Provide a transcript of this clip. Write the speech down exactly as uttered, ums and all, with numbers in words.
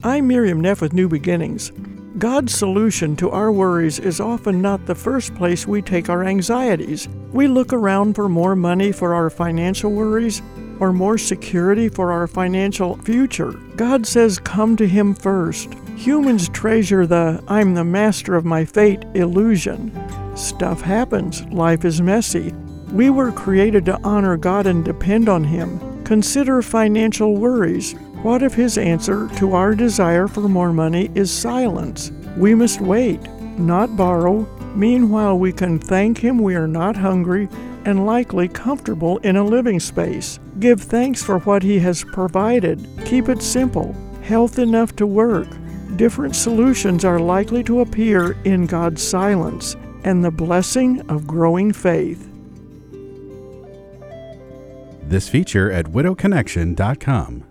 I'm Miriam Neff with New Beginnings. God's solution to our worries is often not the first place we take our anxieties. We look around for more money for our financial worries or more security for our financial future. God says come to Him first. Humans treasure the "I'm the master of my fate" illusion. Stuff happens. Life is messy. We were created to honor God and depend on Him. Consider financial worries. What if His answer to our desire for more money is silence? We must wait, not borrow. Meanwhile, we can thank Him we are not hungry and likely comfortable in a living space. Give thanks for what He has provided. Keep it simple. Health enough to work. Different solutions are likely to appear in God's silence and the blessing of growing faith. This feature at widow connection dot com.